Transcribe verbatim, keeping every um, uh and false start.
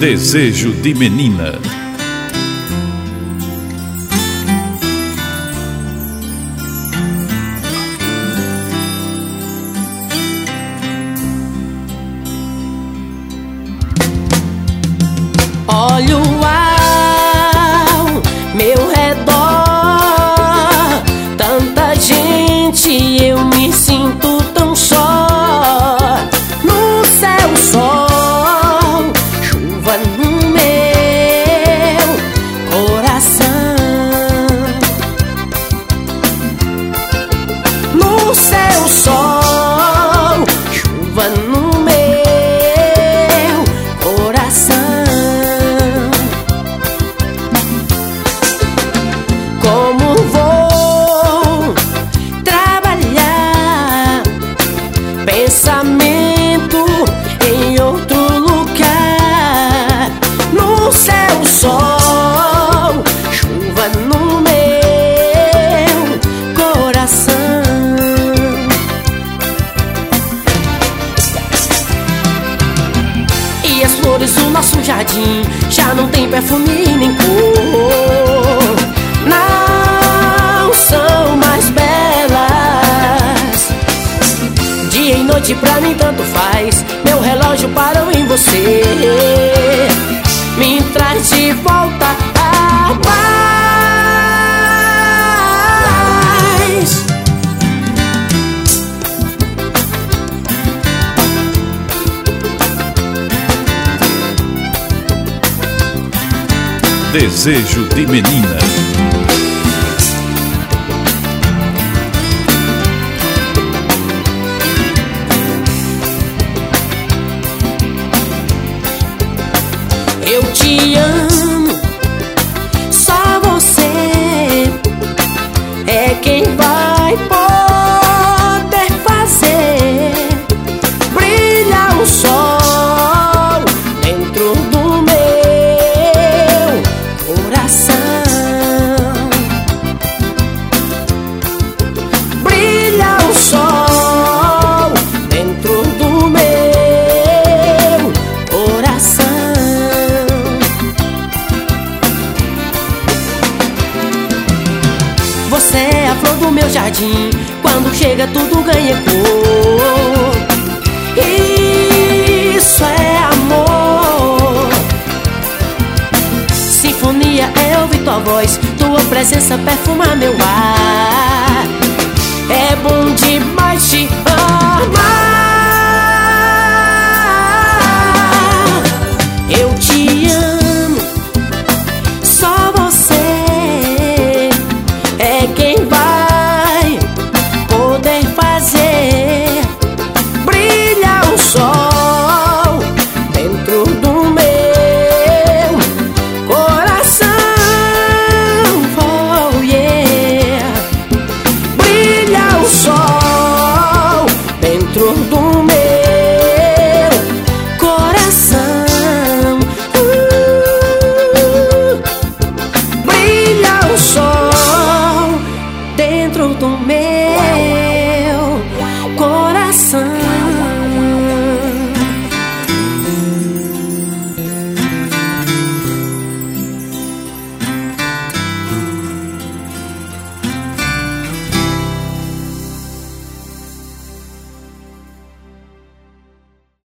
Desejo de Menina. Olho ao meu redor, tanta gente, eu me sinto tão só. No céu, sol, chuva no meu coração. No céu, sol, chuva no meu coração. Como vou trabalhar? Pensamento em outro lugar. No céu, sol, chuva no meu coração. E as flores do nosso jardim já não tem perfume nem cor. Não são mais belas. Dia e noite pra mim tanto faz. Meu relógio parou em você. Me traz de volta a paz. Desejo de Menina. Eu te amo, só você é quem vai poder fazer brilhar o sol dentro do meu coração. Brilha o sol dentro do meu coração. Você é a flor do meu jardim, quando chega tudo ganha cor. Isso é amor. Sinfonia é ouvir tua voz, tua presença perfuma meu ar. É bom demais te